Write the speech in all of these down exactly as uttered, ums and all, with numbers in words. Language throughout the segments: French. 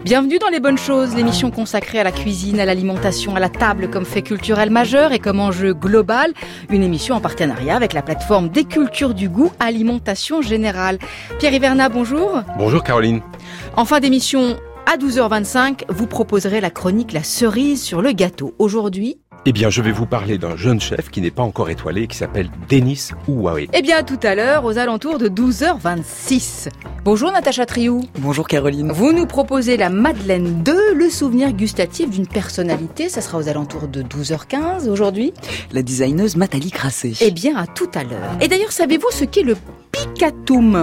Bienvenue dans Les Bonnes Choses, l'émission consacrée à la cuisine, à l'alimentation, à la table comme fait culturel majeur et comme enjeu global. Une émission en partenariat avec la plateforme des cultures du goût Alimentation Générale. Pierre Hivernat, bonjour. Bonjour Caroline. En fin d'émission, à douze heures vingt-cinq, vous proposerez la chronique La cerise sur le gâteau. Aujourd'hui, Eh bien, je vais vous parler d'un jeune chef qui n'est pas encore étoilé, qui s'appelle Denis Ouaoué. Eh bien, tout à l'heure, aux alentours de douze heures vingt-six. Bonjour Natacha Triou. Bonjour Caroline. Vous nous proposez la Madeleine deux, le souvenir gustatif d'une personnalité. Ça sera aux alentours de douze heures quinze aujourd'hui. La designeuse Nathalie Grasset. Eh bien, à tout à l'heure. Et d'ailleurs, savez-vous ce qu'est le picatum ?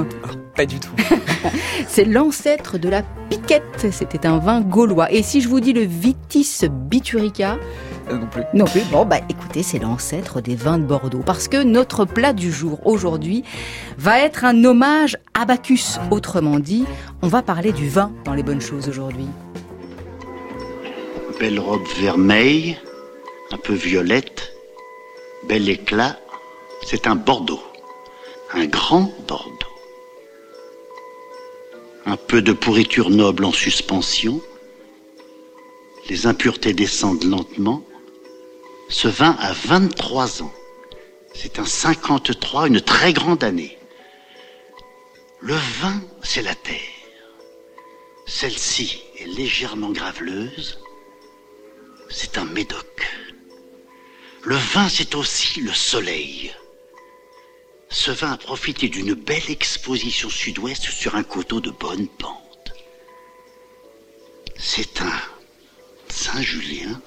Oh, pas du tout. C'est l'ancêtre de la piquette. C'était un vin gaulois. Et si je vous dis le Vitis biturica ? Euh, non plus. Non plus. Bon, bah écoutez, c'est l'ancêtre des vins de Bordeaux. Parce que notre plat du jour, aujourd'hui, va être un hommage à Bacchus. Autrement dit, on va parler du vin dans Les Bonnes Choses aujourd'hui. Belle robe vermeille, un peu violette, bel éclat, c'est un Bordeaux. Un grand Bordeaux. Un peu de pourriture noble en suspension. Les impuretés descendent lentement. Ce vin a vingt-trois ans. C'est un cinquante-trois, une très grande année. Le vin, c'est la terre. Celle-ci est légèrement graveleuse. C'est un médoc. Le vin, c'est aussi le soleil. Ce vin a profité d'une belle exposition sud-ouest sur un coteau de bonne pente. C'est un Saint-Julien.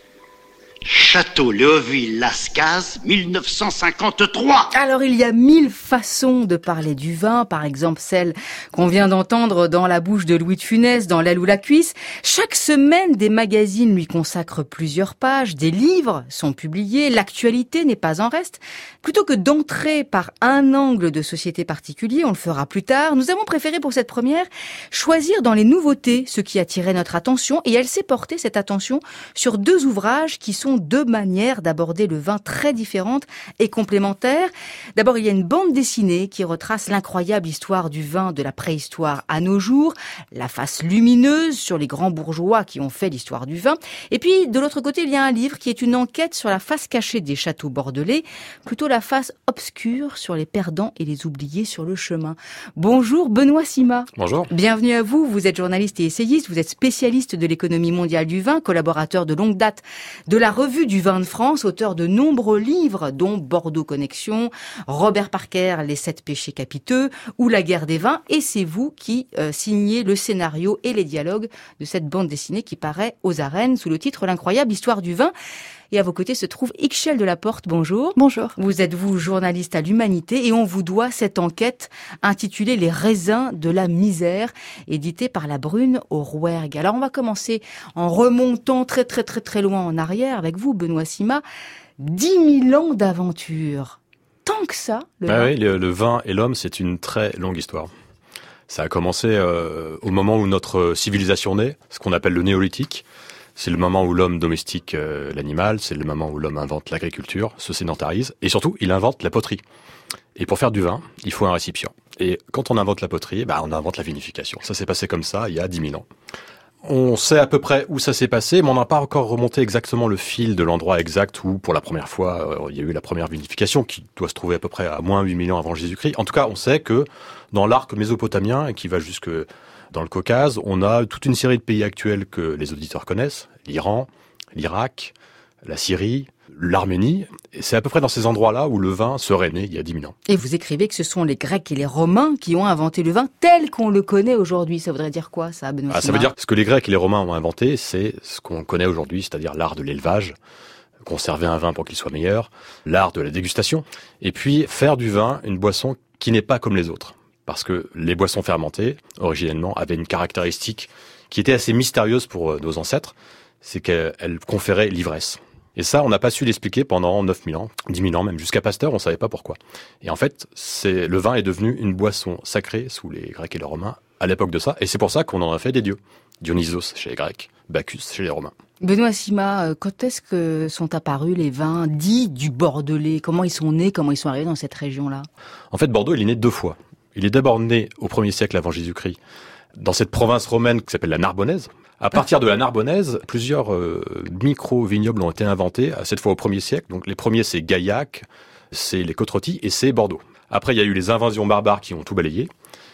Château Léoville-Lascaz, mille neuf cent cinquante-trois. Alors, il y a mille façons de parler du vin. Par exemple, celle qu'on vient d'entendre dans la bouche de Louis de Funès, dans L'aile ou la cuisse. Chaque semaine, des magazines lui consacrent plusieurs pages. Des livres sont publiés. L'actualité n'est pas en reste. Plutôt que d'entrer par un angle de société particulier, on le fera plus tard, nous avons préféré pour cette première choisir dans les nouveautés ce qui attirait notre attention. Et elle s'est portée, cette attention, sur deux ouvrages qui sont deux manières d'aborder le vin très différentes et complémentaires. D'abord, il y a une bande dessinée qui retrace l'incroyable histoire du vin de la préhistoire à nos jours, la face lumineuse sur les grands bourgeois qui ont fait l'histoire du vin. Et puis, de l'autre côté, il y a un livre qui est une enquête sur la face cachée des châteaux bordelais, plutôt la face obscure sur les perdants et les oubliés sur le chemin. Bonjour Benoît Sima. Bonjour. Bienvenue à vous. Vous êtes journaliste et essayiste, vous êtes spécialiste de l'économie mondiale du vin, collaborateur de longue date de la Revue du vin de France, auteur de nombreux livres, dont Bordeaux Connexion, Robert Parker, Les sept péchés capiteux ou La guerre des vins. Et c'est vous qui euh, signez le scénario et les dialogues de cette bande dessinée qui paraît aux arènes sous le titre L'incroyable histoire du vin. Et à vos côtés se trouve Ixchel Delaporte. Bonjour. Bonjour. Vous êtes, vous, journaliste à l'Humanité et on vous doit cette enquête intitulée Les raisins de la misère, éditée par La Brune au Rouergue. Alors, on va commencer en remontant très, très, très, très loin en arrière avec vous, Benoît Sima. Dix mille ans d'aventure. Tant que ça, le ah vin. Oui, le, le vin et l'homme, c'est une très longue histoire. Ça a commencé euh, au moment où notre civilisation naît, ce qu'on appelle le néolithique. C'est le moment où l'homme domestique euh, l'animal, c'est le moment où l'homme invente l'agriculture, se sédentarise, et surtout, il invente la poterie. Et pour faire du vin, il faut un récipient. Et quand on invente la poterie, bah, on invente la vinification. Ça s'est passé comme ça, il y a dix mille ans. On sait à peu près où ça s'est passé, mais on n'a pas encore remonté exactement le fil de l'endroit exact où, pour la première fois, euh, il y a eu la première vinification, qui doit se trouver à peu près à moins huit mille ans avant Jésus-Christ. En tout cas, on sait que dans l'arc mésopotamien, qui va jusque dans le Caucase, on a toute une série de pays actuels que les auditeurs connaissent, l'Iran, l'Irak, la Syrie, l'Arménie. Et c'est à peu près dans ces endroits-là où le vin serait né il y a dix mille ans. Et vous écrivez que ce sont les Grecs et les Romains qui ont inventé le vin tel qu'on le connaît aujourd'hui. Ça voudrait dire quoi, ça, Benoît Ah, ça veut dire que ce que les Grecs et les Romains ont inventé, c'est ce qu'on connaît aujourd'hui, c'est-à-dire l'art de l'élevage, conserver un vin pour qu'il soit meilleur, l'art de la dégustation, et puis faire du vin une boisson qui n'est pas comme les autres. Parce que les boissons fermentées, originellement, avaient une caractéristique qui était assez mystérieuse pour nos ancêtres, c'est qu'elles conféraient l'ivresse. Et ça, on n'a pas su l'expliquer pendant neuf mille ans, dix mille ans même. Jusqu'à Pasteur, on ne savait pas pourquoi. Et en fait, c'est, le vin est devenu une boisson sacrée sous les Grecs et les Romains à l'époque de ça. Et c'est pour ça qu'on en a fait des dieux. Dionysos chez les Grecs, Bacchus chez les Romains. Benoît Sima, quand est-ce que sont apparus les vins dits du Bordelais ? Comment ils sont nés ? Comment ils sont arrivés dans cette région-là ? En fait, Bordeaux, il est né deux fois. Il est d'abord né au premier siècle avant Jésus-Christ dans cette province romaine qui s'appelle la Narbonnaise. À partir de la Narbonnaise, plusieurs euh, micro-vignobles ont été inventés, cette fois au premier siècle. Donc les premiers, c'est Gaillac, c'est les Côte-Rôties et c'est Bordeaux. Après, il y a eu les invasions barbares qui ont tout balayé.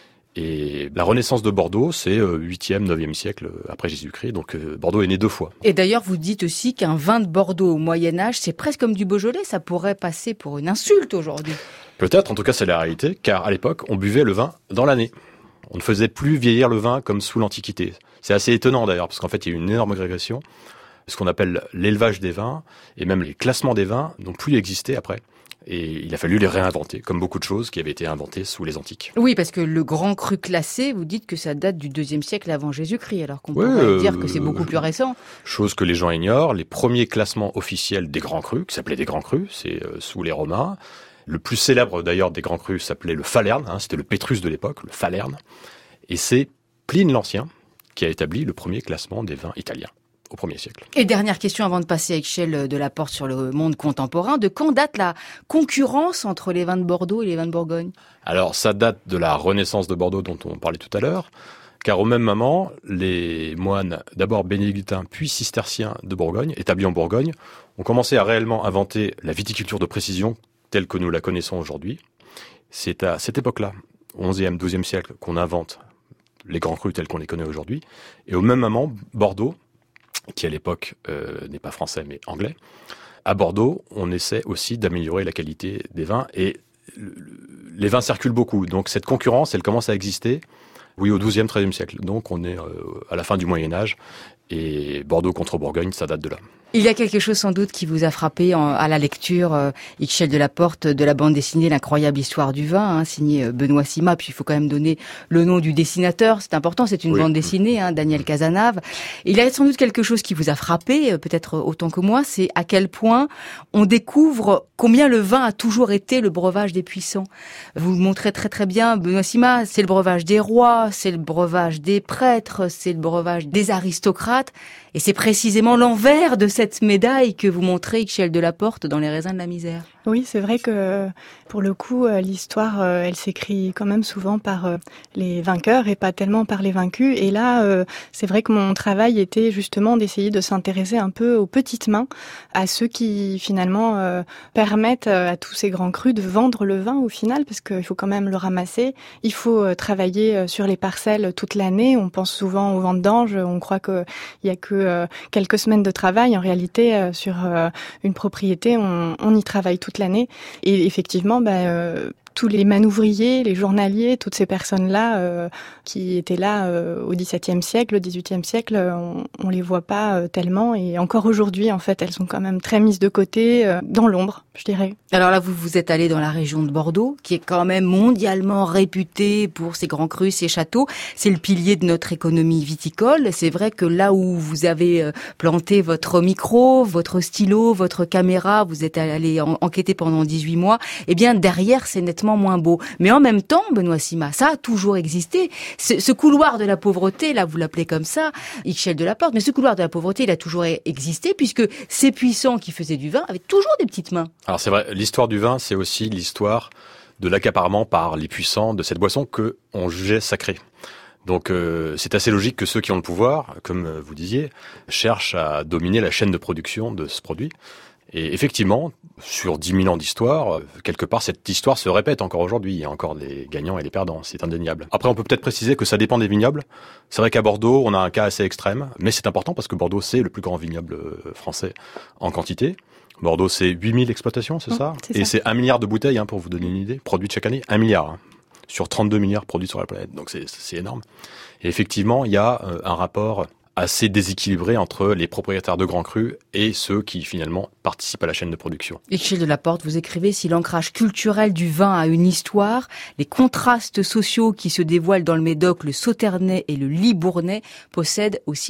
Et la renaissance de Bordeaux, c'est huitième, neuvième siècle après Jésus-Christ. Donc euh, Bordeaux est né deux fois. Et d'ailleurs, vous dites aussi qu'un vin de Bordeaux au Moyen-Âge, c'est presque comme du Beaujolais. Ça pourrait passer pour une insulte aujourd'hui. Peut-être, en tout cas, c'est la réalité, car à l'époque, on buvait le vin dans l'année. On ne faisait plus vieillir le vin comme sous l'Antiquité. C'est assez étonnant d'ailleurs, parce qu'en fait, il y a eu une énorme agrégation. Ce qu'on appelle l'élevage des vins, et même les classements des vins, n'ont plus existé après. Et il a fallu les réinventer, comme beaucoup de choses qui avaient été inventées sous les Antiques. Oui, parce que le grand cru classé, vous dites que ça date du deuxième siècle avant Jésus-Christ, alors qu'on ouais, pourrait euh, dire que c'est beaucoup plus récent. Chose que les gens ignorent, les premiers classements officiels des grands crus, qui s'appelaient des grands crus, c'est euh, sous les Romains. Le plus célèbre d'ailleurs des grands crus s'appelait le Falerne, hein, c'était le Pétrus de l'époque, le Falerne. Et c'est Pline l'Ancien qui a établi le premier classement des vins italiens. Au premier siècle. Et dernière question avant de passer à Ixchel de la Porte sur le monde contemporain. De quand date la concurrence entre les vins de Bordeaux et les vins de Bourgogne ? Alors, ça date de la Renaissance de Bordeaux dont on parlait tout à l'heure, car au même moment, les moines, d'abord bénédictins puis cisterciens de Bourgogne, établis en Bourgogne, ont commencé à réellement inventer la viticulture de précision telle que nous la connaissons aujourd'hui. C'est à cette époque-là, onzième, douzième siècle, qu'on invente les grands crus tels qu'on les connaît aujourd'hui. Et au même moment, Bordeaux, qui à l'époque euh, n'est pas français mais anglais. À Bordeaux, on essaie aussi d'améliorer la qualité des vins et le, les vins circulent beaucoup. Donc cette concurrence, elle commence à exister, oui, au douzième, treizième siècle. Donc on est euh, à la fin du Moyen-Âge et Bordeaux contre Bourgogne, ça date de là. Il y a quelque chose sans doute qui vous a frappé en, à la lecture, euh, Ixchel de la Porte, de la bande dessinée L'incroyable histoire du vin, hein, signée Benoît Sima. Puis il faut quand même donner le nom du dessinateur, c'est important, c'est une oui. bande dessinée, hein, Daniel Casanave. Il y a sans doute quelque chose qui vous a frappé, peut-être autant que moi, c'est à quel point on découvre combien le vin a toujours été le breuvage des puissants. Vous le montrez très très bien, Benoît Sima, c'est le breuvage des rois, c'est le breuvage des prêtres, c'est le breuvage des aristocrates. Et c'est précisément l'envers de cette médaille que vous montrez, Ixchel de la Porte, dans Les raisins de la misère. Oui, c'est vrai que pour le coup, l'histoire, elle s'écrit quand même souvent par les vainqueurs et pas tellement par les vaincus. Et là, c'est vrai que mon travail était justement d'essayer de s'intéresser un peu aux petites mains, à ceux qui finalement permettent à tous ces grands crus de vendre le vin au final, parce qu'il faut quand même le ramasser. Il faut travailler sur les parcelles toute l'année. On pense souvent aux vendanges, on croit qu'il y a que quelques semaines de travail. En réalité, sur une propriété, on, on y travaille toute l'année. Et effectivement, bah, euh, tous les manouvriers, les journaliers, toutes ces personnes-là euh, qui étaient là euh, au dix-septième siècle, au dix-huitième siècle, on, on les voit pas euh, tellement. Et encore aujourd'hui, en fait, elles sont quand même très mises de côté, euh, dans l'ombre, je dirais. Alors là, vous vous êtes allé dans la région de Bordeaux, qui est quand même mondialement réputée pour ses grands crus, ses châteaux. C'est le pilier de notre économie viticole. C'est vrai que là où vous avez planté votre micro, votre stylo, votre caméra, vous êtes allé en- enquêter pendant dix-huit mois, eh bien derrière, c'est nettement moins beau. Mais en même temps, Benoît Sima, ça a toujours existé. Ce, ce couloir de la pauvreté, là, vous l'appelez comme ça, Ixchel de la Porte, mais ce couloir de la pauvreté, il a toujours existé, puisque ces puissants qui faisaient du vin avaient toujours des petites mains. Alors c'est vrai, l'histoire du vin, c'est aussi l'histoire de l'accaparement par les puissants de cette boisson que on jugeait sacrée. Donc euh, c'est assez logique que ceux qui ont le pouvoir, comme vous disiez, cherchent à dominer la chaîne de production de ce produit. Et effectivement, sur dix mille ans d'histoire, quelque part, cette histoire se répète encore aujourd'hui. Il y a encore des gagnants et des perdants, c'est indéniable. Après, on peut peut-être préciser que ça dépend des vignobles. C'est vrai qu'à Bordeaux, on a un cas assez extrême, mais c'est important parce que Bordeaux, c'est le plus grand vignoble français en quantité. Bordeaux, c'est huit mille exploitations, c'est mmh, ça c'est Et ça. c'est un milliard de bouteilles, hein, pour vous donner une idée, produites chaque année. Un milliard, hein, sur trente-deux milliards produits sur la planète. Donc c'est, c'est énorme. Et effectivement, il y a euh, un rapport assez déséquilibré entre les propriétaires de grands crus et ceux qui, finalement, participent à la chaîne de production. Ixchel de la Porte, vous écrivez « Si l'ancrage culturel du vin a une histoire, les contrastes sociaux qui se dévoilent dans le Médoc, le Sauternais et le Libournais possèdent aussi la leur ».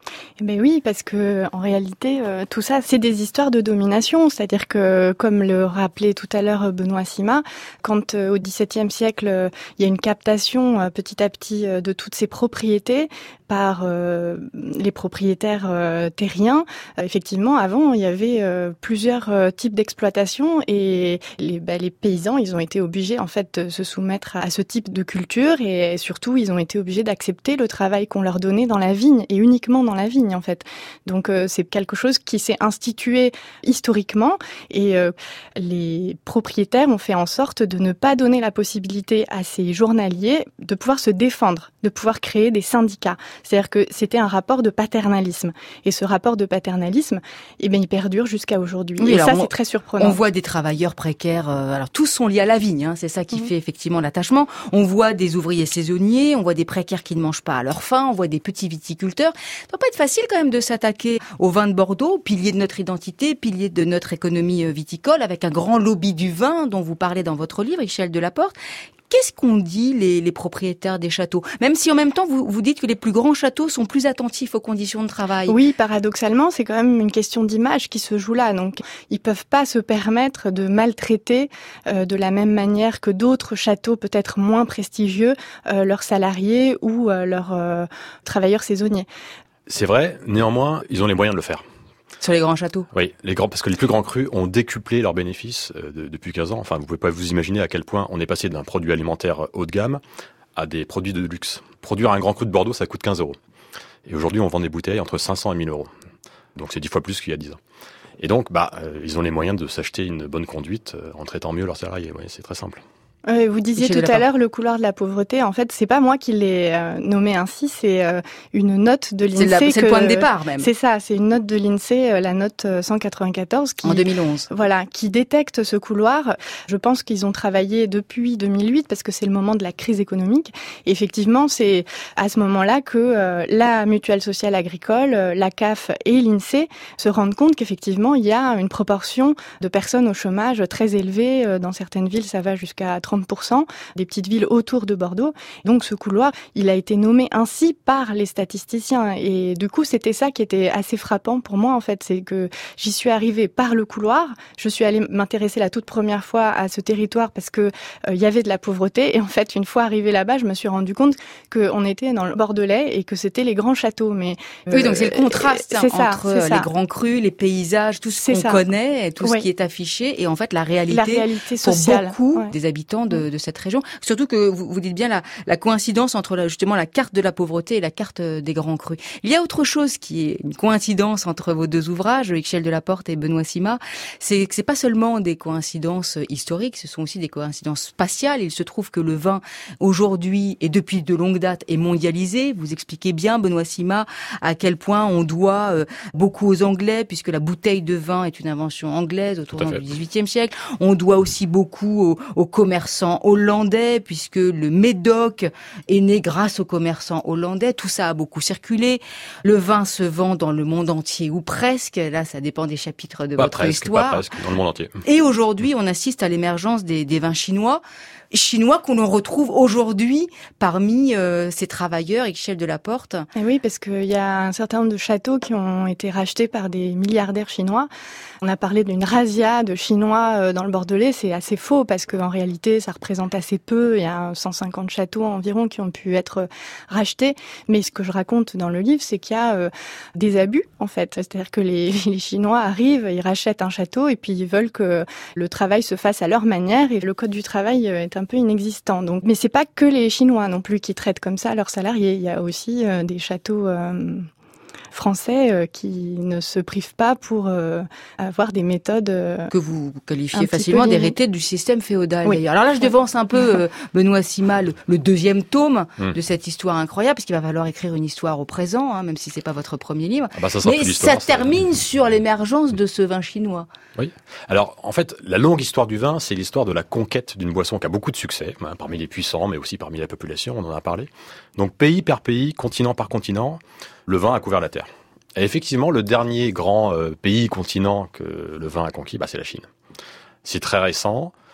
Eh ben oui, parce que en réalité, euh, tout ça, c'est des histoires de domination. C'est-à-dire que, comme le rappelait tout à l'heure Benoît Sima, quand euh, au XVIIe siècle, euh, il y a une captation euh, petit à petit euh, de toutes ces propriétés par euh, les propriétaires euh, terriens, euh, effectivement, avant, il y avait euh, plusieurs euh, types d'exploitation et les, bah, les paysans, ils ont été obligés en fait de se soumettre à ce type de culture et surtout, ils ont été obligés d'accepter le travail qu'on leur donnait dans la vigne et uniquement dans la vigne en fait. Donc euh, c'est quelque chose qui s'est institué historiquement et euh, les propriétaires ont fait en sorte de ne pas donner la possibilité à ces journaliers de pouvoir se défendre, de pouvoir créer des syndicats. C'est-à-dire que c'était un rapport de paternalisme. Et ce rapport de paternalisme, eh bien, il perdure jusqu'à aujourd'hui. Oui, et ça, on, c'est très surprenant. On voit des travailleurs précaires, euh, alors tous sont liés à la vigne, hein, c'est ça qui mmh. fait effectivement l'attachement. On voit des ouvriers saisonniers, on voit des précaires qui ne mangent pas à leur faim, on voit des petits viticulteurs. Ça doit pas être facile quand même de s'attaquer au vin de Bordeaux, pilier de notre identité, pilier de notre économie viticole, avec un grand lobby du vin dont vous parlez dans votre livre, Michel Delaporte. Qu'est-ce qu'on dit les, les propriétaires des châteaux? Même si en même temps vous, vous dites que les plus grands châteaux sont plus attentifs aux conditions de travail. Oui, paradoxalement, c'est quand même une question d'image qui se joue là. Donc, ils peuvent pas se permettre de maltraiter euh, de la même manière que d'autres châteaux peut-être moins prestigieux euh, leurs salariés ou euh, leurs euh, travailleurs saisonniers. C'est vrai, néanmoins, ils ont les moyens de le faire. Sur les grands châteaux? Oui, les grands, parce que les plus grands crus ont décuplé leurs bénéfices euh, de, depuis quinze ans. Enfin, vous pouvez pas vous imaginer à quel point on est passé d'un produit alimentaire haut de gamme à des produits de luxe. Produire un grand cru de Bordeaux, ça coûte quinze euros. Et aujourd'hui, on vend des bouteilles entre cinq cents et mille euros. Donc c'est dix fois plus qu'il y a dix ans. Et donc, bah, euh, ils ont les moyens de s'acheter une bonne conduite euh, en traitant mieux leurs salariés. Oui, c'est très simple. Euh, vous disiez tout à l'heure le couloir de la pauvreté. En fait, c'est pas moi qui l'ai euh, nommé ainsi, c'est euh, une note de l'INSEE. C'est, la, c'est que, le point de départ même. C'est ça, c'est une note de l'INSEE, euh, la note cent quatre-vingt-quatorze. Qui, en deux mille onze. Voilà, qui détecte ce couloir. Je pense qu'ils ont travaillé depuis deux mille huit parce que c'est le moment de la crise économique. Et effectivement, c'est à ce moment-là que euh, la Mutuelle sociale agricole, euh, la C A F et l'INSEE se rendent compte qu'effectivement, il y a une proportion de personnes au chômage très élevée. Euh, dans certaines villes, ça va jusqu'à trente pour cent des petites villes autour de Bordeaux. Donc ce couloir, il a été nommé ainsi par les statisticiens. Et du coup, c'était ça qui était assez frappant pour moi, en fait. C'est que j'y suis arrivée par le couloir. Je suis allée m'intéresser la toute première fois à ce territoire parce que euh, il y avait de la pauvreté. Et en fait, une fois arrivée là-bas, je me suis rendu compte qu'on était dans le Bordelais et que c'était les grands châteaux. Mais euh, oui, donc c'est le contraste c'est hein, ça, entre c'est ça. les grands crus, les paysages, tout ce c'est qu'on ça. connaît, tout oui. ce qui est affiché, et en fait la réalité, la réalité sociale pour beaucoup ouais. des habitants de, de cette région. Surtout que vous, vous dites bien la, la coïncidence entre la, justement la carte de la pauvreté et la carte des grands crus. Il y a autre chose qui est une coïncidence entre vos deux ouvrages, Michel Delaporte et Benoît Sima, c'est que c'est pas seulement des coïncidences historiques, ce sont aussi des coïncidences spatiales. Il se trouve que le vin aujourd'hui et depuis de longue date est mondialisé. Vous expliquez bien, Benoît Sima, à quel point on doit euh, beaucoup aux Anglais, puisque la bouteille de vin est une invention anglaise autour du dix-huitième siècle. On doit aussi beaucoup aux, aux commerçants hollandais, puisque le Médoc est né grâce aux commerçants hollandais. Tout ça a beaucoup circulé. Le vin se vend dans le monde entier, ou presque. Là, ça dépend des chapitres de pas votre presque, histoire. Pas presque, dans le monde entier. Et aujourd'hui, on assiste à l'émergence des, des vins chinois. Chinois qu'on retrouve aujourd'hui parmi euh, ces travailleurs, Michel Delaporte. Et oui, parce qu'il y a un certain nombre de châteaux qui ont été rachetés par des milliardaires chinois. On a parlé d'une razzia de Chinois euh, dans le Bordelais, c'est assez faux parce qu'en réalité, ça représente assez peu. Il y a cent cinquante châteaux environ qui ont pu être rachetés. Mais ce que je raconte dans le livre, c'est qu'il y a euh, des abus, en fait. C'est-à-dire que les, les Chinois arrivent, ils rachètent un château et puis ils veulent que le travail se fasse à leur manière et le code du travail est un peu inexistant. Donc, mais c'est pas que les Chinois non plus qui traitent comme ça leurs salariés. Il y a aussi euh, des châteaux euh, français euh, qui ne se privent pas pour euh, avoir des méthodes euh, que vous qualifiez facilement d'héritées du système féodal. Oui. Alors là, je devance un peu euh, Benoît Sima, le, le deuxième tome mmh. de cette histoire incroyable, parce qu'il va falloir écrire une histoire au présent, hein, même si c'est pas votre premier livre. Ah bah ça Mais ça termine ça. sur l'émergence de ce vin chinois. Oui. Alors, en fait, la longue histoire du vin, c'est l'histoire de la conquête d'une boisson qui a beaucoup de succès, hein, parmi les puissants, mais aussi parmi la population, on en a parlé. Donc, pays par pays, continent par continent, le vin a couvert la Terre. Et effectivement, le dernier grand euh, pays, continent que le vin a conquis, bah, c'est la Chine. C'est très récent.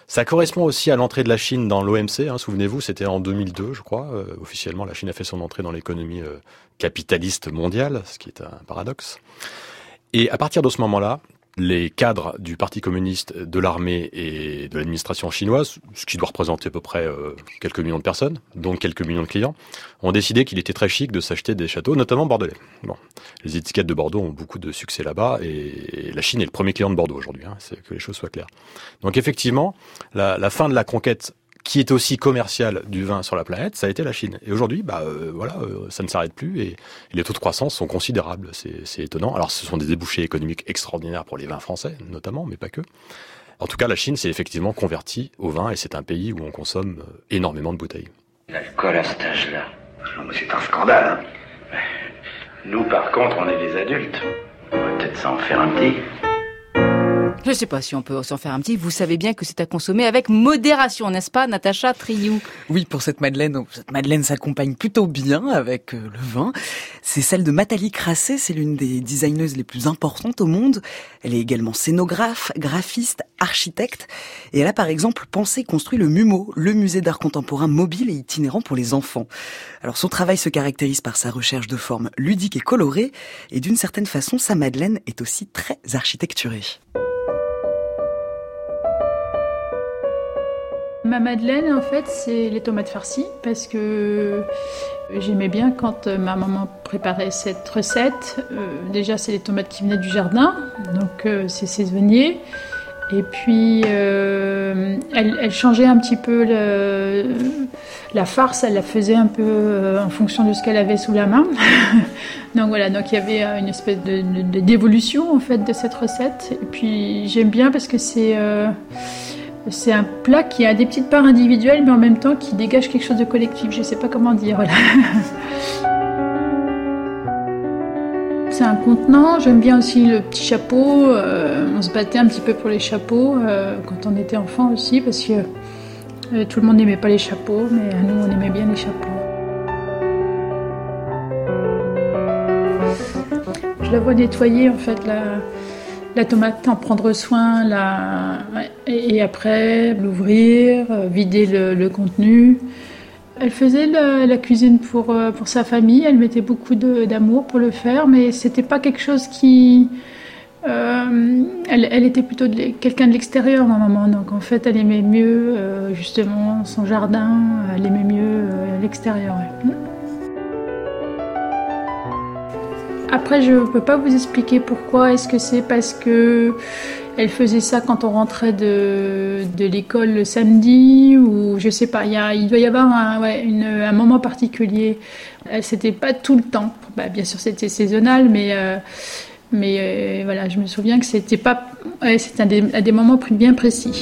Ça correspond aussi à l'entrée de la Chine dans l'O M C, hein, souvenez-vous, c'était en deux mille deux, je crois. Euh, officiellement, la Chine a fait son entrée dans l'économie euh, capitaliste mondiale, ce qui est un paradoxe. Et à partir de ce moment-là, les cadres du Parti communiste, de l'armée et de l'administration chinoise, ce qui doit représenter à peu près euh, quelques millions de personnes, donc quelques millions de clients, ont décidé qu'il était très chic de s'acheter des châteaux, notamment bordelais. Bon, les étiquettes de Bordeaux ont beaucoup de succès là-bas et la Chine est le premier client de Bordeaux aujourd'hui, hein, c'est que les choses soient claires. Donc effectivement, la, la fin de la conquête qui est aussi commercial du vin sur la planète, ça a été la Chine. Et aujourd'hui, bah euh, voilà, euh, ça ne s'arrête plus et, et les taux de croissance sont considérables. C'est, c'est étonnant. Alors, ce sont des débouchés économiques extraordinaires pour les vins français, notamment, mais pas que. En tout cas, la Chine s'est effectivement convertie au vin et c'est un pays où on consomme énormément de bouteilles. L'alcool à cet âge-là, non mais c'est un scandale. Hein. Nous, par contre, on est des adultes. On va peut-être s'en faire un petit. Je ne sais pas si on peut s'en faire un petit. Vous savez bien que c'est à consommer avec modération, n'est-ce pas, Natacha Triou? Oui, pour cette madeleine, cette madeleine s'accompagne plutôt bien avec euh, le vin. C'est celle de Nathalie Crasset, c'est l'une des designeuses les plus importantes au monde. Elle est également scénographe, graphiste, architecte. Et elle a par exemple pensé et construit le MUMO, le musée d'art contemporain mobile et itinérant pour les enfants. Alors son travail se caractérise par sa recherche de formes ludiques et colorées. Et d'une certaine façon, sa madeleine est aussi très architecturée. Ma madeleine, en fait, c'est les tomates farcies parce que j'aimais bien quand ma maman préparait cette recette. Euh, déjà, c'est les tomates qui venaient du jardin, donc euh, c'est saisonnier. Et puis, euh, elle, elle changeait un petit peu le, la farce, elle la faisait un peu euh, en fonction de ce qu'elle avait sous la main. Donc voilà, donc il y avait une espèce de, de, d'évolution en fait de cette recette. Et puis, j'aime bien parce que c'est... Euh, C'est un plat qui a des petites parts individuelles, mais en même temps qui dégage quelque chose de collectif. Je ne sais pas comment dire. Voilà. C'est un contenant. J'aime bien aussi le petit chapeau. Euh, on se battait un petit peu pour les chapeaux euh, quand on était enfant aussi, parce que euh, tout le monde n'aimait pas les chapeaux, mais nous, on aimait bien les chapeaux. Je la vois nettoyer, en fait, la... La tomate, en prendre soin, la... et après l'ouvrir, vider le, le contenu. Elle faisait la, la cuisine pour, pour sa famille, elle mettait beaucoup de, d'amour pour le faire, mais c'était pas quelque chose qui... Euh, elle, elle était plutôt de, quelqu'un de l'extérieur, ma maman, donc en fait elle aimait mieux euh, justement son jardin, elle aimait mieux euh, l'extérieur. Ouais. Après, je ne peux pas vous expliquer pourquoi. Est-ce que c'est parce que elle faisait ça quand on rentrait de, de l'école le samedi ou je sais pas. Il, y a, il doit y avoir un, ouais, une, un moment particulier. C'était pas tout le temps. Bah, bien sûr, c'était saisonnal, mais euh, mais euh, voilà, je me souviens que c'était pas. Ouais, c'était à des, à des moments bien précis.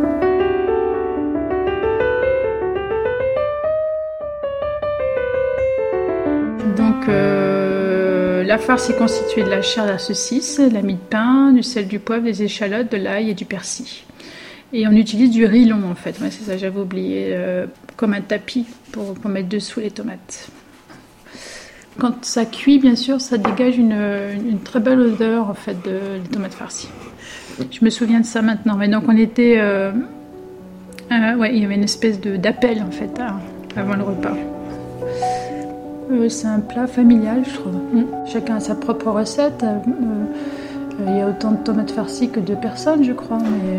Donc. Euh, La farce est constituée de la chair de la saucisse, de la mie de pain, du sel, du poivre, des échalotes, de l'ail et du persil. Et on utilise du riz long en fait, ouais, c'est ça, j'avais oublié, euh, comme un tapis pour, pour mettre dessous les tomates. Quand ça cuit, bien sûr, ça dégage une, une très belle odeur en fait de, de tomates farcies. Je me souviens de ça maintenant. Mais donc on était, euh, euh, ouais, il y avait une espèce de, d'appel en fait hein, avant le repas. Euh, c'est un plat familial, je trouve. Mmh. Chacun a sa propre recette. Euh, euh, il y a autant de tomates farcies que de personnes, je crois. Mais...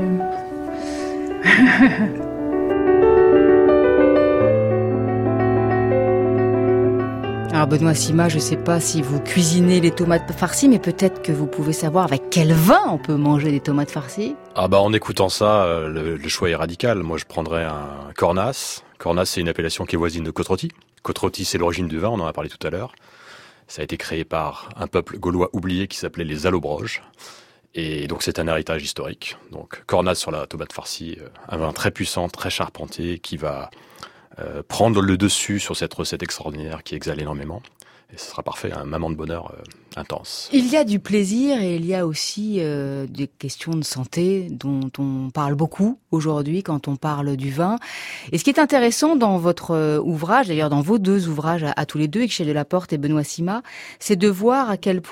Alors Benoît Sima, je ne sais pas si vous cuisinez les tomates farcies, mais peut-être que vous pouvez savoir avec quel vin on peut manger des tomates farcies. Ah bah en écoutant ça, le, le choix est radical. Moi je prendrais un Cornas. Cornas c'est une appellation qui est voisine de Côte-Rôtie. Côte-Rôtie c'est l'origine du vin, on en a parlé tout à l'heure. Ça a été créé par un peuple gaulois oublié qui s'appelait les Allobroges. Et donc c'est un héritage historique. Donc Cornas sur la tomate farcie, un vin très puissant, très charpenté, qui va euh, prendre le dessus sur cette recette extraordinaire qui exhale énormément. Et ce sera parfait, un moment de bonheur euh, intense. Il y a du plaisir et il y a aussi euh, des questions de santé dont on parle beaucoup aujourd'hui quand on parle du vin. Et ce qui est intéressant dans votre euh, ouvrage, d'ailleurs dans vos deux ouvrages à, à tous les deux, Michel Delaporte et Benoît Sima, c'est de voir à quel point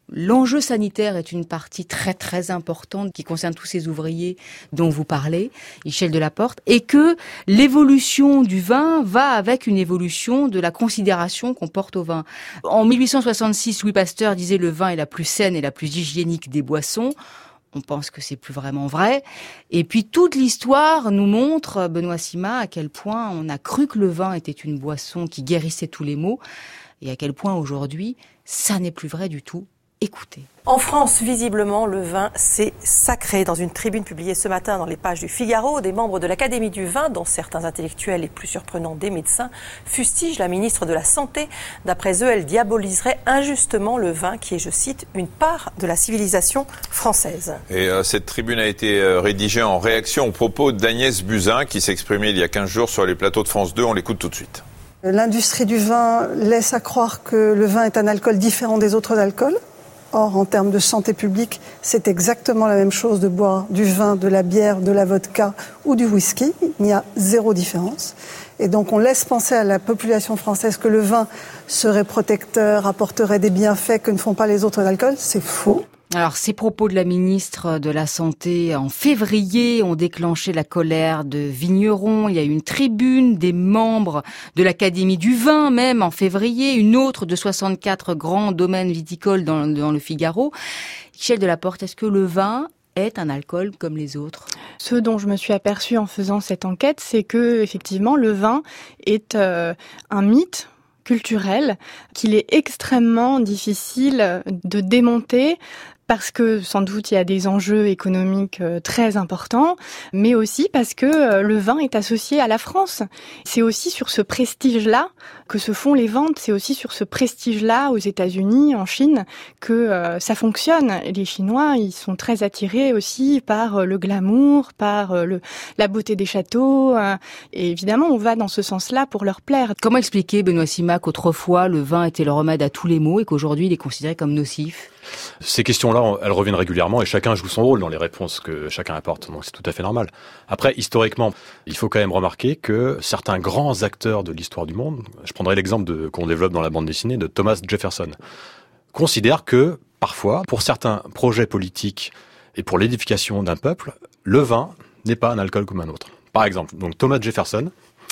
L'enjeu sanitaire est une partie très très importante qui concerne tous ces ouvriers dont vous parlez, Michel Delaporte, et que l'évolution du vin va avec une évolution de la considération qu'on porte au vin. En mille huit cent soixante-six, Louis Pasteur disait le vin est la plus saine et la plus hygiénique des boissons. On pense que c'est plus vraiment vrai. Et puis toute l'histoire nous montre, Benoît Sima, à quel point on a cru que le vin était une boisson qui guérissait tous les maux, et à quel point aujourd'hui, ça n'est plus vrai du tout. Écoutez. En France, visiblement, le vin, c'est sacré. Dans une tribune publiée ce matin dans les pages du Figaro, des membres de l'Académie du vin, dont certains intellectuels et plus surprenants des médecins, fustigent la ministre de la Santé. D'après eux, elle diaboliserait injustement le vin, qui est, je cite, une part de la civilisation française. Et euh, cette tribune a été euh, rédigée en réaction aux propos d'Agnès Buzyn, qui s'exprimait il y a quinze jours sur les plateaux de France deux. On l'écoute tout de suite. L'industrie du vin laisse à croire que le vin est un alcool différent des autres alcools. Or, en termes de santé publique, c'est exactement la même chose de boire du vin, de la bière, de la vodka ou du whisky. Il y a zéro différence. Et donc, on laisse penser à la population française que le vin serait protecteur, apporterait des bienfaits que ne font pas les autres alcools. C'est faux. Alors, ces propos de la ministre de la Santé en février ont déclenché la colère de vignerons. Il y a eu une tribune des membres de l'Académie du vin, même en février, une autre de soixante-quatre grands domaines viticoles dans, dans le Figaro. Michel Delaporte, est-ce que le vin est un alcool comme les autres? Ce dont je me suis aperçue en faisant cette enquête, c'est que, effectivement, le vin est euh, un mythe culturel qu'il est extrêmement difficile de démonter, parce que sans doute il y a des enjeux économiques très importants, mais aussi parce que le vin est associé à la France. C'est aussi sur ce prestige-là que se font les ventes, c'est aussi sur ce prestige-là aux États-Unis, en Chine, que euh, ça fonctionne. Les Chinois, ils sont très attirés aussi par le glamour, par le, la beauté des châteaux, euh, et évidemment on va dans ce sens-là pour leur plaire. Comment expliquer, Benoît Sima, qu'autrefois le vin était le remède à tous les maux et qu'aujourd'hui il est considéré comme nocif? Ces questions-là, elles reviennent régulièrement et chacun joue son rôle dans les réponses que chacun apporte, donc c'est tout à fait normal. Après, historiquement, il faut quand même remarquer que certains grands acteurs de l'histoire du monde, je prendrai l'exemple de, qu'on développe dans la bande dessinée de Thomas Jefferson, considèrent que, parfois, pour certains projets politiques et pour l'édification d'un peuple, le vin n'est pas un alcool comme un autre. Par exemple, donc Thomas Jefferson,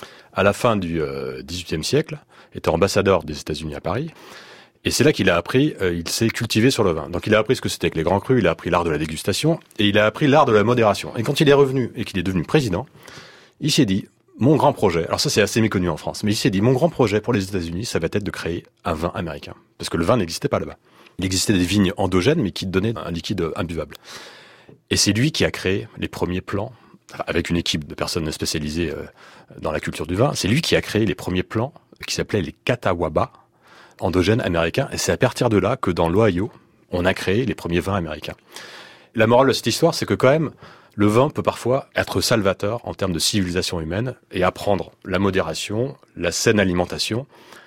à la fin du euh, dix-huitième siècle, était ambassadeur des États-Unis à Paris. Et c'est là qu'il a appris, euh, il s'est cultivé sur le vin. Donc il a appris ce que c'était que les grands crus, il a appris l'art de la dégustation, et il a appris l'art de la modération. Et quand il est revenu et qu'il est devenu président, il s'est dit, mon grand projet, alors ça c'est assez méconnu en France, mais il s'est dit, mon grand projet pour les États-Unis, ça va être de créer un vin américain. Parce que le vin n'existait pas là-bas. Il existait des vignes endogènes, mais qui donnaient un liquide imbuvable. Et c'est lui qui a créé les premiers plans, avec une équipe de personnes spécialisées euh, dans la culture du vin, c'est lui qui a créé les premiers plans qui s'appelaient les Catawba, endogènes américains, et c'est à partir de là que dans l'Ohio, on a créé les premiers vins américains. La morale de cette histoire, c'est que quand même, le vin peut parfois être salvateur en termes de civilisation humaine et apprendre la modération, la saine alimentation.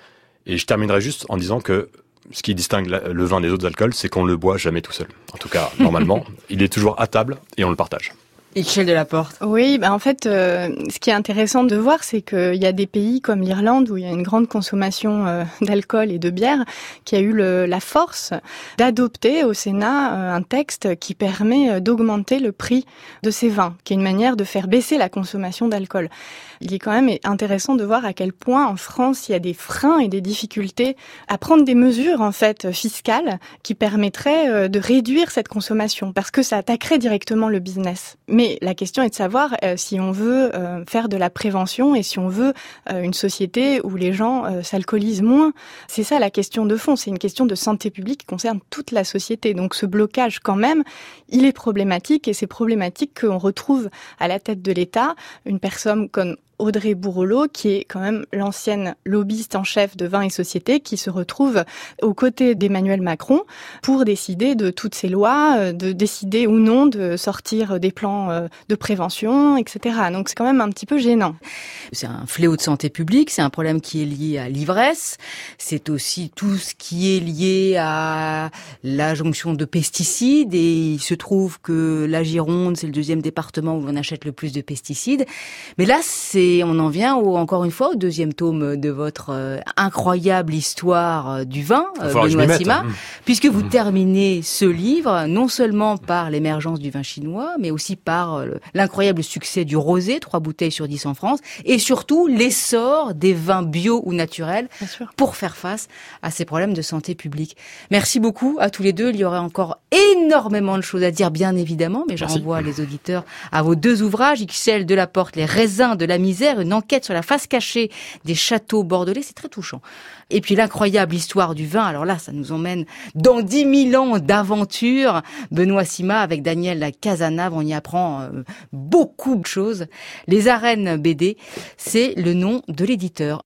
Et je terminerai juste en disant que ce qui distingue le vin des autres alcools, c'est qu'on ne le boit jamais tout seul. En tout cas, normalement, il est toujours à table et on le partage. Michel Delaporte. Oui, bah en fait, euh, ce qui est intéressant de voir, c'est qu'il y a des pays comme l'Irlande où il y a une grande consommation euh, d'alcool et de bière, qui a eu le, la force d'adopter au Sénat euh, un texte qui permet d'augmenter le prix de ces vins, qui est une manière de faire baisser la consommation d'alcool. Il est quand même intéressant de voir à quel point en France il y a des freins et des difficultés à prendre des mesures en fait fiscales qui permettraient de réduire cette consommation, parce que ça attaquerait directement le business. Mais la question est de savoir euh, si on veut euh, faire de la prévention et si on veut euh, une société où les gens euh, s'alcoolisent moins. C'est ça la question de fond, c'est une question de santé publique qui concerne toute la société. Donc ce blocage quand même, il est problématique, et c'est problématique qu'on retrouve à la tête de l'État une personne comme Audrey Bourrelot, qui est quand même l'ancienne lobbyiste en chef de Vin et Société, qui se retrouve aux côtés d'Emmanuel Macron pour décider de toutes ces lois, de décider ou non de sortir des plans de prévention, et cetera. Donc c'est quand même un petit peu gênant. C'est un fléau de santé publique, c'est un problème qui est lié à l'ivresse, c'est aussi tout ce qui est lié à la jonction de pesticides, et il se trouve que la Gironde, c'est le deuxième département où l'on achète le plus de pesticides. Mais là, c'est Et on en vient au, encore une fois au deuxième tome de votre euh, incroyable histoire euh, du vin, euh, Benoît Sima, mmh. puisque vous mmh. terminez ce livre non seulement par l'émergence du vin chinois, mais aussi par euh, l'incroyable succès du rosé, trois bouteilles sur dix en France, et surtout l'essor des vins bio ou naturels pour faire face à ces problèmes de santé publique. Merci beaucoup à tous les deux. Il y aurait encore énormément de choses à dire, bien évidemment, mais je Merci. renvoie les auditeurs à vos deux ouvrages, X L Delaporte, Les raisins de la misère, une enquête sur la face cachée des châteaux bordelais, c'est très touchant. Et puis l'incroyable histoire du vin, alors là, ça nous emmène dans dix mille ans d'aventure. Benoît Sima avec Daniel Cazenave, on y apprend euh, beaucoup de choses. Les Arènes B D, c'est le nom de l'éditeur.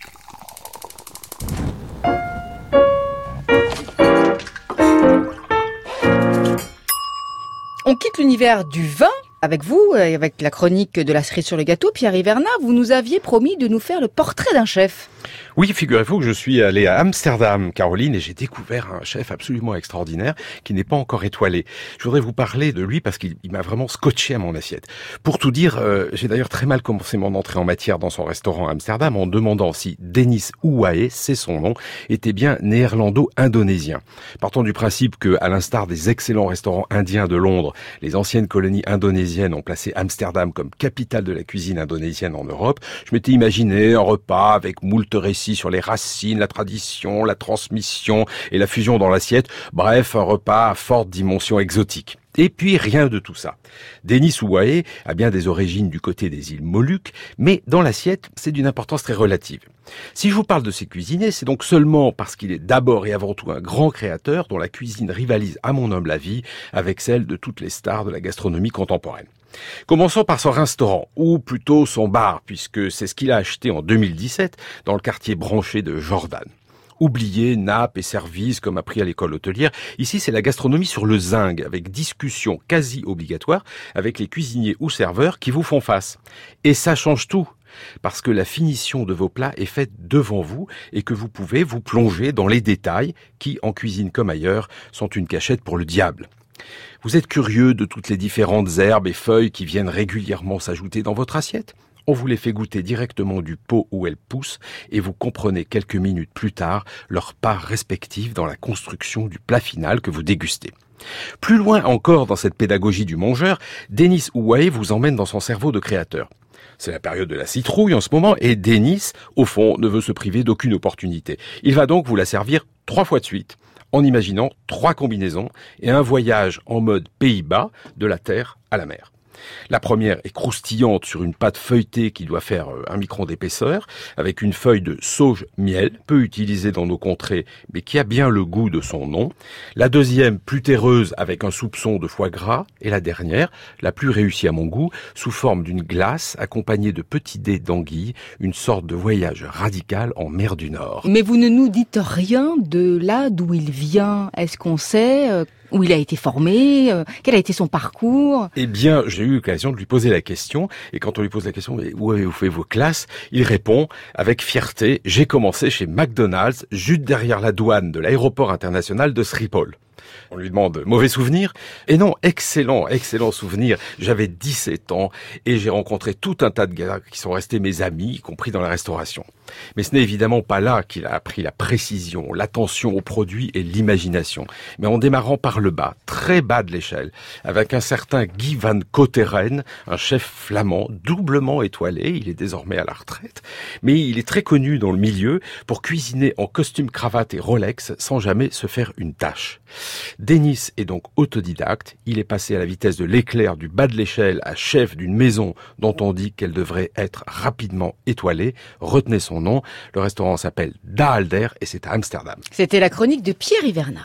On quitte l'univers du vin avec vous, avec la chronique de la cerise sur le gâteau. Pierre Hivernat, vous nous aviez promis de nous faire le portrait d'un chef. Oui, figurez-vous que je suis allé à Amsterdam, Caroline, et j'ai découvert un chef absolument extraordinaire qui n'est pas encore étoilé. Je voudrais vous parler de lui parce qu'il m'a vraiment scotché à mon assiette. Pour tout dire, euh, j'ai d'ailleurs très mal commencé mon entrée en matière dans son restaurant à Amsterdam en demandant si Denis Ouaé, c'est son nom, était bien néerlando-indonésien. Partons du principe que, à l'instar des excellents restaurants indiens de Londres, les anciennes colonies indonésiennes ont placé Amsterdam comme capitale de la cuisine indonésienne en Europe, je m'étais imaginé un repas avec moult récits sur les racines, la tradition, la transmission et la fusion dans l'assiette. Bref, un repas à forte dimension exotique. Et puis, rien de tout ça. Denis Ouaé a bien des origines du côté des îles Moluques, mais dans l'assiette, c'est d'une importance très relative. Si je vous parle de ses cuisiniers, c'est donc seulement parce qu'il est d'abord et avant tout un grand créateur dont la cuisine rivalise, à mon humble avis, avec celle de toutes les stars de la gastronomie contemporaine. Commençons par son restaurant, ou plutôt son bar, puisque c'est ce qu'il a acheté en deux mille dix-sept dans le quartier branché de Jordan. Oubliez nappes et services comme appris à l'école hôtelière. Ici, c'est la gastronomie sur le zinc, avec discussion quasi obligatoire avec les cuisiniers ou serveurs qui vous font face. Et ça change tout, parce que la finition de vos plats est faite devant vous et que vous pouvez vous plonger dans les détails qui, en cuisine comme ailleurs, sont une cachette pour le diable. Vous êtes curieux de toutes les différentes herbes et feuilles qui viennent régulièrement s'ajouter dans votre assiette ? On vous les fait goûter directement du pot où elles poussent et vous comprenez quelques minutes plus tard leur part respective dans la construction du plat final que vous dégustez. Plus loin encore dans cette pédagogie du mangeur, Denis Ouaé vous emmène dans son cerveau de créateur. C'est la période de la citrouille en ce moment et Denis, au fond, ne veut se priver d'aucune opportunité. Il va donc vous la servir trois fois de suite, en imaginant trois combinaisons et un voyage en mode Pays-Bas de la terre à la mer. La première est croustillante sur une pâte feuilletée qui doit faire un micron d'épaisseur, avec une feuille de sauge miel, peu utilisée dans nos contrées, mais qui a bien le goût de son nom. La deuxième, plus terreuse, avec un soupçon de foie gras. Et la dernière, la plus réussie à mon goût, sous forme d'une glace accompagnée de petits dés d'anguille, une sorte de voyage radical en mer du Nord. Mais vous ne nous dites rien de là d'où il vient. Est-ce qu'on sait euh, où il a été formé, euh, quel a été son parcours? Eh bien, j'ai eu l'occasion de lui poser la question, et quand on lui pose la question, mais où avez-vous fait vos classes? Il répond avec fierté, j'ai commencé chez McDonald's, juste derrière la douane de l'aéroport international de Schiphol. On lui demande, mauvais souvenir? Et non, excellent, excellent souvenir. J'avais dix-sept ans et j'ai rencontré tout un tas de gars qui sont restés mes amis, y compris dans la restauration. Mais ce n'est évidemment pas là qu'il a appris la précision, l'attention aux produits et l'imagination. Mais en démarrant par le bas, très bas de l'échelle, avec un certain Guy van Koteren, un chef flamand doublement étoilé, il est désormais à la retraite, mais il est très connu dans le milieu pour cuisiner en costume cravate et Rolex sans jamais se faire une tâche. Denis est donc autodidacte, il est passé à la vitesse de l'éclair du bas de l'échelle à chef d'une maison dont on dit qu'elle devrait être rapidement étoilée. Retenez son nom, le restaurant s'appelle Daalder et c'est à Amsterdam. C'était la chronique de Pierre Hivernat.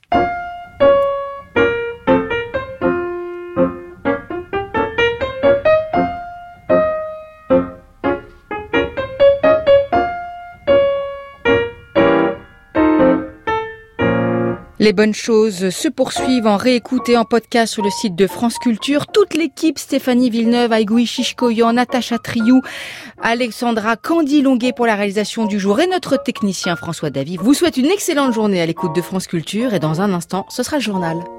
Les bonnes choses se poursuivent en réécoute et en podcast sur le site de France Culture. Toute l'équipe, Stéphanie Villeneuve, Aïgoui Chichkoyan, Natacha Triou, Alexandra Candy-Longuet pour la réalisation du jour et notre technicien François Davy vous souhaite une excellente journée à l'écoute de France Culture et dans un instant, ce sera le journal.